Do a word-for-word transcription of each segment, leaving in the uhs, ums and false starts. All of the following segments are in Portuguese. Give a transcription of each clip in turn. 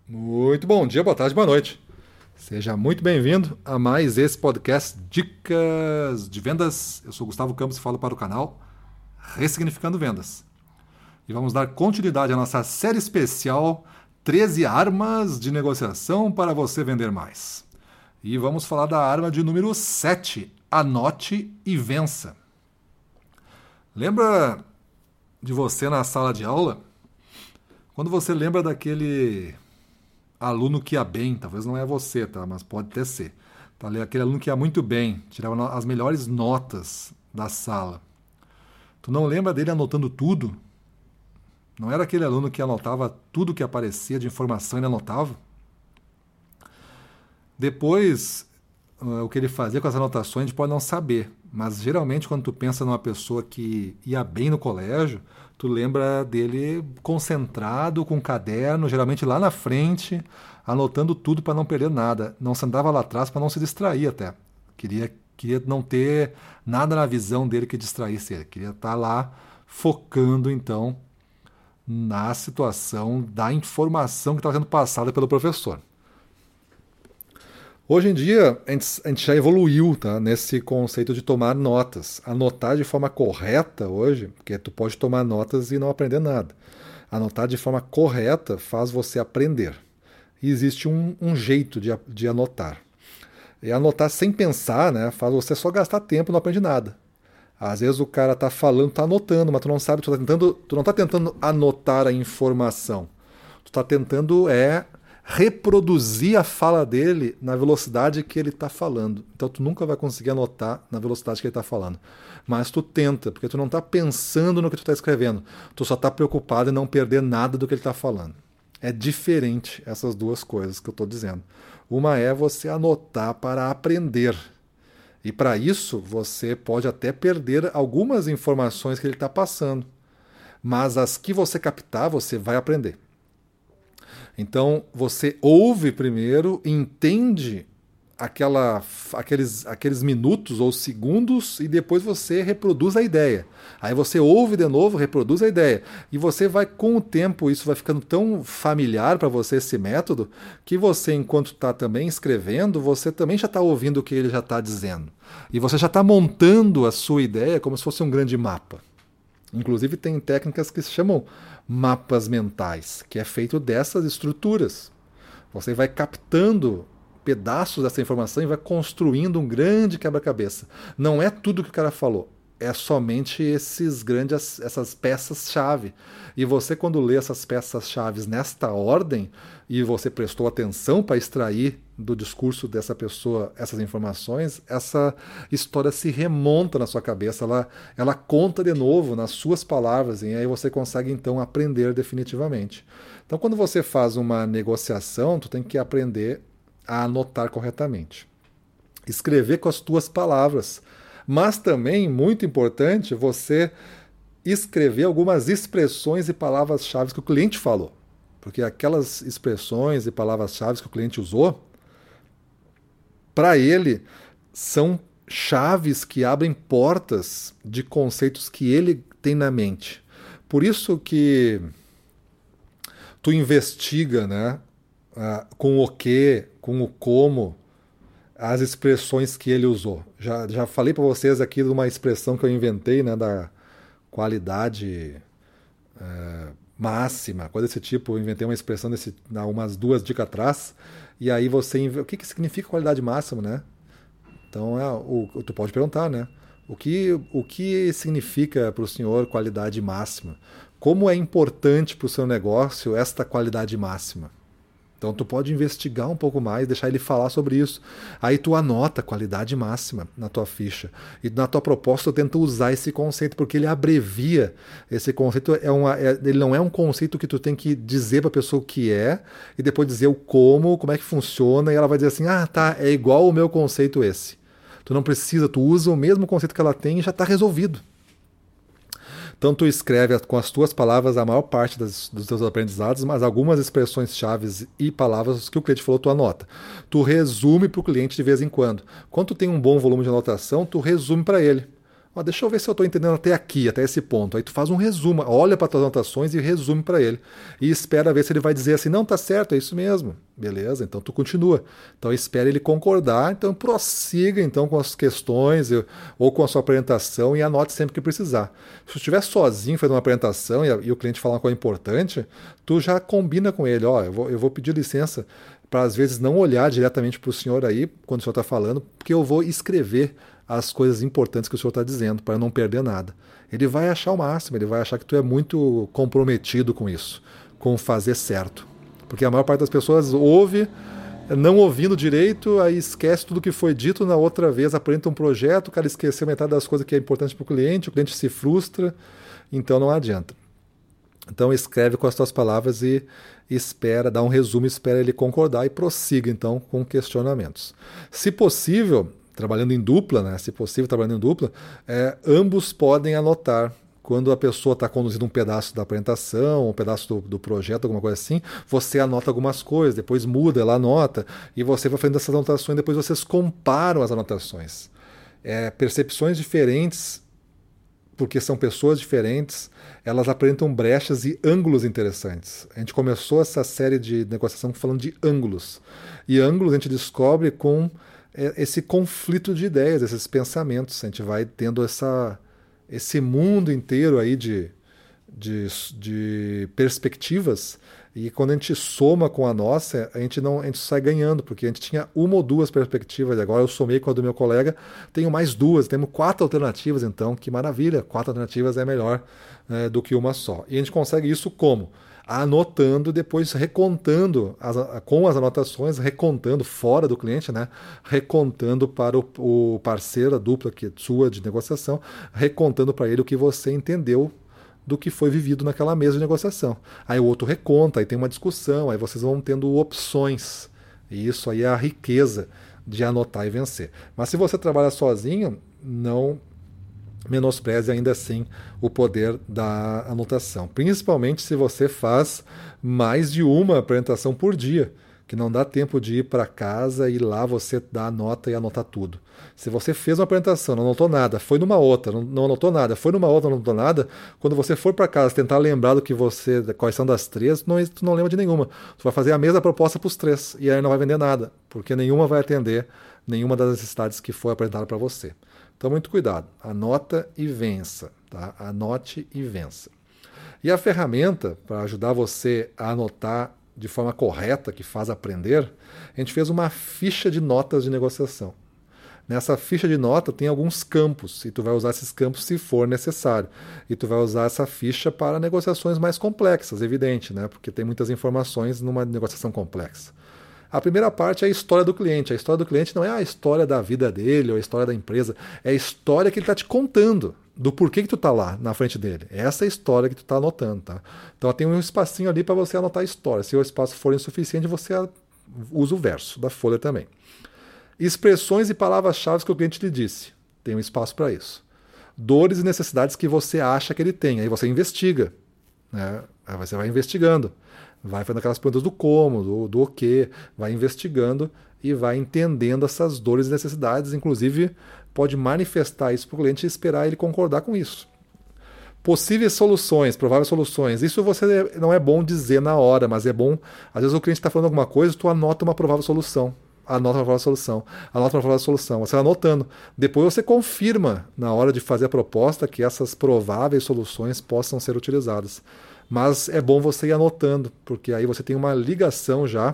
Muito bom dia, boa tarde, boa noite. Seja muito bem-vindo a mais esse podcast Dicas de Vendas. Eu sou Gustavo Campos e falo para o canal Ressignificando Vendas. E vamos dar continuidade à nossa série especial treze armas de negociação para você vender mais. E vamos falar da arma de número sete, anote e vença. Lembra de você na sala de aula? Quando você lembra daquele aluno que ia bem, talvez não é você, tá? Mas pode até ser. Tá? Aquele aluno que ia muito bem, tirava as melhores notas da sala. Tu não lembra dele anotando tudo? Não era aquele aluno que anotava tudo que aparecia de informação, ele anotava? Depois, o que ele fazia com as anotações, a gente pode não saber. Mas geralmente quando tu pensa numa pessoa que ia bem no colégio, tu lembra dele concentrado, com um caderno, geralmente lá na frente, anotando tudo para não perder nada. Não sentava lá atrás para não se distrair até. Queria, queria não ter nada na visão dele que distraísse ele. Queria estar lá focando, então, na situação da informação que estava sendo passada pelo professor. Hoje em dia, a gente, a gente já evoluiu, tá, nesse conceito de tomar notas. Anotar de forma correta hoje, porque tu pode tomar notas e não aprender nada. Anotar de forma correta faz você aprender. E existe um, um jeito de, de anotar. E anotar sem pensar, né, faz você só gastar tempo e não aprende nada. Às vezes o cara está falando, está anotando, mas tu não sabe, tu, tá tentando, tu não está tentando anotar a informação. Tu está tentando é... reproduzir a fala dele na velocidade que ele está falando. Então tu nunca vai conseguir anotar na velocidade que ele está falando. Mas tu tenta, porque tu não está pensando no que tu está escrevendo. Tu só está preocupado em não perder nada do que ele está falando. É diferente essas duas coisas que eu estou dizendo. Uma é você anotar para aprender. E para isso você pode até perder algumas informações que ele está passando. Mas as que você captar, você vai aprender. Então, você ouve primeiro, entende aquela, aqueles, aqueles minutos ou segundos e depois você reproduz a ideia. Aí você ouve de novo, reproduz a ideia. E você vai, com o tempo, isso vai ficando tão familiar para você, esse método, que você, enquanto está também escrevendo, você também já está ouvindo o que ele já está dizendo. E você já está montando a sua ideia como se fosse um grande mapa. Inclusive tem técnicas que se chamam mapas mentais, que é feito dessas estruturas. Você vai captando pedaços dessa informação e vai construindo um grande quebra-cabeça. Não é tudo que o cara falou, é somente esses grandes, essas peças-chave. E você, quando lê essas peças-chave nesta ordem, e você prestou atenção para extrair do discurso dessa pessoa essas informações, essa história se remonta na sua cabeça, ela, ela conta de novo nas suas palavras, e aí você consegue então aprender definitivamente. Então, quando você faz uma negociação, tu tem que aprender a anotar corretamente. Escrever com as tuas palavras. Mas também, muito importante, você escrever algumas expressões e palavras-chave que o cliente falou. Porque aquelas expressões e palavras-chave que o cliente usou, para ele, são chaves que abrem portas de conceitos que ele tem na mente. Por isso que tu investiga, né, com o que, com o como, as expressões que ele usou. Já, já falei para vocês aqui de uma expressão que eu inventei, né, da qualidade é, máxima, coisa desse tipo. Eu inventei uma expressão desse, há umas duas dicas atrás, e aí você... O que, que significa qualidade máxima, né? Então, é, o, tu pode perguntar, né? O que, o que significa para o senhor qualidade máxima? Como é importante para o seu negócio esta qualidade máxima? Então tu pode investigar um pouco mais, deixar ele falar sobre isso. Aí tu anota a qualidade máxima na tua ficha. E na tua proposta tu tenta usar esse conceito, porque ele abrevia. Esse conceito é uma, é, ele não é um conceito que tu tem que dizer para a pessoa o que é, e depois dizer o como, como é que funciona, e ela vai dizer assim, ah, tá, é igual o meu conceito esse. Tu não precisa, tu usa o mesmo conceito que ela tem e já está resolvido. Então tu escreve com as tuas palavras a maior parte das, dos teus aprendizados, mas algumas expressões-chave e palavras que o cliente falou, tu anota. Tu resume para o cliente de vez em quando. Quando tu tem um bom volume de anotação, tu resume para ele. Ó, deixa eu ver se eu estou entendendo até aqui, até esse ponto. Aí tu faz um resumo, olha para tuas anotações e resume para ele. E espera ver se ele vai dizer assim, não, tá certo, é isso mesmo. Beleza? Então tu continua. Então espera ele concordar, então prossiga então com as questões ou com a sua apresentação e anote sempre que precisar. Se tu estiver sozinho fazendo uma apresentação e, a, e o cliente falar uma coisa importante, tu já combina com ele, ó, eu vou, eu vou pedir licença para às vezes não olhar diretamente para o senhor aí, quando o senhor está falando, porque eu vou escrever as coisas importantes que o senhor está dizendo, para não perder nada. Ele vai achar o máximo, ele vai achar que tu é muito comprometido com isso, com fazer certo. Porque a maior parte das pessoas ouve, não ouvindo direito, aí esquece tudo que foi dito, na outra vez apresenta um projeto, o cara esqueceu metade das coisas que é importante para o cliente, o cliente se frustra, então não adianta. Então escreve com as tuas palavras e espera, dá um resumo, espera ele concordar e prossiga então com questionamentos. Se possível, trabalhando em dupla, né? Se possível, trabalhando em dupla, é, ambos podem anotar. Quando a pessoa está conduzindo um pedaço da apresentação, um pedaço do, do projeto, alguma coisa assim, você anota algumas coisas, depois muda, ela anota, e você vai fazendo essas anotações, depois vocês comparam as anotações. É, percepções diferentes, porque são pessoas diferentes, elas apresentam brechas e ângulos interessantes. A gente começou essa série de negociação falando de ângulos. E ângulos a gente descobre com esse conflito de ideias, esses pensamentos. A gente vai tendo essa, esse mundo inteiro aí de, de, de perspectivas, e quando a gente soma com a nossa, a gente, não, a gente sai ganhando, porque a gente tinha uma ou duas perspectivas, e agora eu somei com a do meu colega, tenho mais duas, temos quatro alternativas, então, que maravilha, quatro alternativas é melhor é, do que uma só. E a gente consegue isso como? Anotando, depois recontando as, com as anotações, recontando fora do cliente, né? Recontando para o, o parceiro, a dupla que é sua de negociação, recontando para ele o que você entendeu do que foi vivido naquela mesa de negociação. Aí o outro reconta, aí tem uma discussão, aí vocês vão tendo opções. E isso aí é a riqueza de anotar e vencer. Mas se você trabalha sozinho, não menospreze ainda assim o poder da anotação. Principalmente se você faz mais de uma apresentação por dia, que não dá tempo de ir para casa e lá você dá a nota e anotar tudo. Se você fez uma apresentação, não anotou nada, foi numa outra, não, não anotou nada, foi numa outra, não anotou nada, quando você for para casa tentar lembrar do que você, quais são das três, não, tu não lembra de nenhuma. Tu vai fazer a mesma proposta para os três e aí não vai vender nada, porque nenhuma vai atender nenhuma das necessidades que foi apresentada para você. Então, muito cuidado. Anota e vença. Tá? Anote e vença. E a ferramenta para ajudar você a anotar de forma correta, que faz aprender, a gente fez uma ficha de notas de negociação. Nessa ficha de nota tem alguns campos, e tu vai usar esses campos se for necessário. E tu vai usar essa ficha para negociações mais complexas, evidente, né? Porque tem muitas informações numa negociação complexa. A primeira parte é a história do cliente. A história do cliente não é a história da vida dele ou a história da empresa. É a história que ele está te contando, do porquê que tu está lá na frente dele. Essa é a história que tu está anotando. Tá? Então tem um espacinho ali para você anotar a história. Se o espaço for insuficiente, você usa o verso da folha também. Expressões e palavras-chave que o cliente lhe disse. Tem um espaço para isso. Dores e necessidades que você acha que ele tem. Aí você investiga. Né? Aí você vai investigando. Vai fazendo aquelas perguntas do como, do, do o quê, vai investigando e vai entendendo essas dores e necessidades, inclusive pode manifestar isso para o cliente e esperar ele concordar com isso. Possíveis soluções, prováveis soluções, isso você não é bom dizer na hora, mas é bom, às vezes o cliente está falando alguma coisa, tu anota uma provável solução, anota uma provável solução, anota uma provável solução, você vai anotando, depois você confirma na hora de fazer a proposta que essas prováveis soluções possam ser utilizadas. Mas é bom você ir anotando, porque aí você tem uma ligação já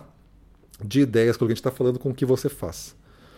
de ideias que o cliente está falando com o que você faz.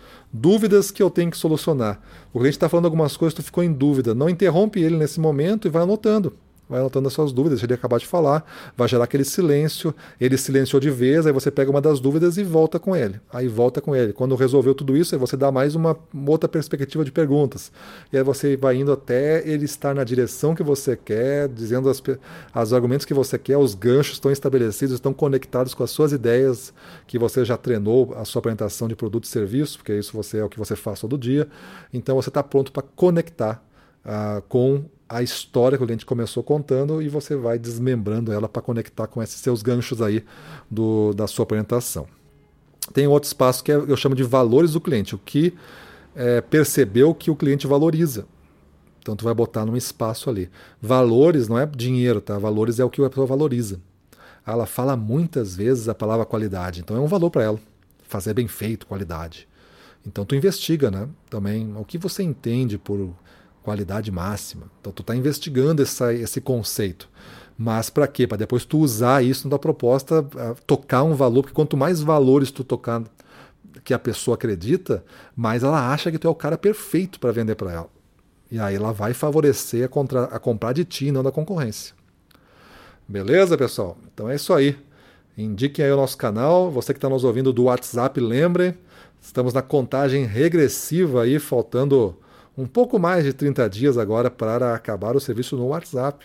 Dúvidas que eu tenho que solucionar. O cliente está falando algumas coisas, tu ficou em dúvida. Não interrompe ele nesse momento e vai anotando. Vai anotando as suas dúvidas, deixa ele acabar de falar, vai gerar aquele silêncio, ele silenciou de vez, aí você pega uma das dúvidas e volta com ele. Aí volta com ele. Quando resolveu tudo isso, aí você dá mais uma, uma outra perspectiva de perguntas. E aí você vai indo até ele estar na direção que você quer, dizendo as, os argumentos que você quer, os ganchos estão estabelecidos, estão conectados com as suas ideias, que você já treinou a sua apresentação de produto e serviço, porque isso você, é o que você faz todo dia. Então você está pronto para conectar uh, com a história que o cliente começou contando e você vai desmembrando ela para conectar com esses seus ganchos aí do, da sua apresentação. Tem outro espaço que eu chamo de valores do cliente, o que é, percebeu que o cliente valoriza. Então tu vai botar num espaço ali. Valores não é dinheiro, tá? Valores é o que a pessoa valoriza. Ela fala muitas vezes a palavra qualidade, então é um valor para ela. Fazer bem feito, qualidade. Então tu investiga, né? Também o que você entende por qualidade máxima. Então tu está investigando essa, esse conceito. Mas para quê? Para depois tu usar isso na tua proposta, tocar um valor, porque quanto mais valores tu tocar que a pessoa acredita, mais ela acha que tu é o cara perfeito para vender para ela. E aí ela vai favorecer a, contra, a comprar de ti, não da concorrência. Beleza, pessoal? Então é isso aí. Indiquem aí o nosso canal. Você que está nos ouvindo do WhatsApp, lembre, estamos na contagem regressiva aí, faltando um pouco mais de trinta dias agora para acabar o serviço no WhatsApp.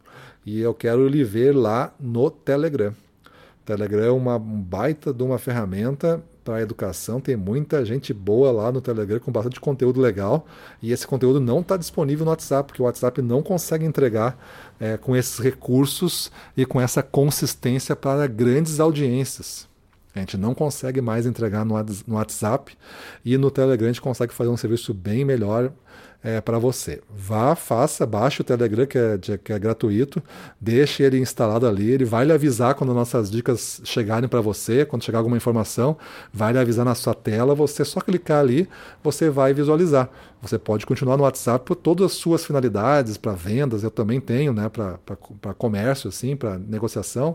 E eu quero lhe ver lá no Telegram. O Telegram é uma baita de uma ferramenta para a educação, tem muita gente boa lá no Telegram com bastante conteúdo legal, e esse conteúdo não está disponível no WhatsApp, porque o WhatsApp não consegue entregar é, com esses recursos e com essa consistência para grandes audiências. A gente não consegue mais entregar no WhatsApp, e no Telegram a gente consegue fazer um serviço bem melhor é, para você. Vá, faça, baixe o Telegram, que é, que é gratuito, deixe ele instalado ali, ele vai lhe avisar quando nossas dicas chegarem para você, quando chegar alguma informação, vai lhe avisar na sua tela, você só clicar ali, você vai visualizar. Você pode continuar no WhatsApp por todas as suas finalidades, para vendas, eu também tenho, né, para comércio, assim, para negociação,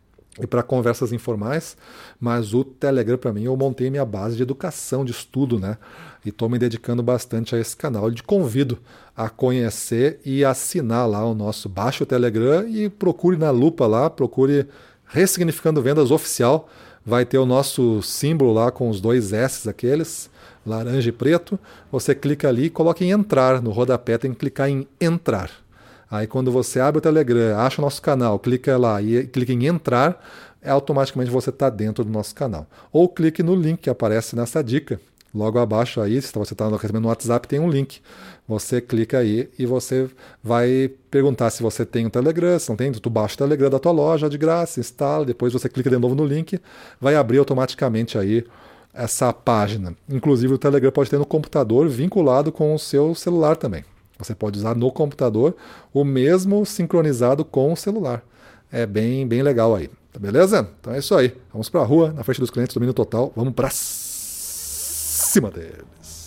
e para conversas informais, mas o Telegram, para mim, eu montei minha base de educação, de estudo, né? E estou me dedicando bastante a esse canal. Eu te convido a conhecer e assinar lá o nosso, baixe o Telegram e procure na lupa lá, procure Ressignificando Vendas Oficial, vai ter o nosso símbolo lá com os dois S, aqueles, laranja e preto. Você clica ali e coloca em entrar, no rodapé tem que clicar em entrar. Aí quando você abre o Telegram, acha o nosso canal, clica lá e clica em entrar, automaticamente você está dentro do nosso canal. Ou clique no link que aparece nessa dica. Logo abaixo aí, se você está recebendo no WhatsApp, tem um link. Você clica aí e você vai perguntar se você tem o Telegram, se não tem, tu baixa o Telegram da tua loja de graça, instala, depois você clica de novo no link, vai abrir automaticamente aí essa página. Inclusive o Telegram pode ter no computador vinculado com o seu celular também. Você pode usar no computador o mesmo sincronizado com o celular. É bem, bem legal aí. Tá beleza? Então é isso aí. Vamos para a rua, na frente dos clientes, domínio total. Vamos para cima deles.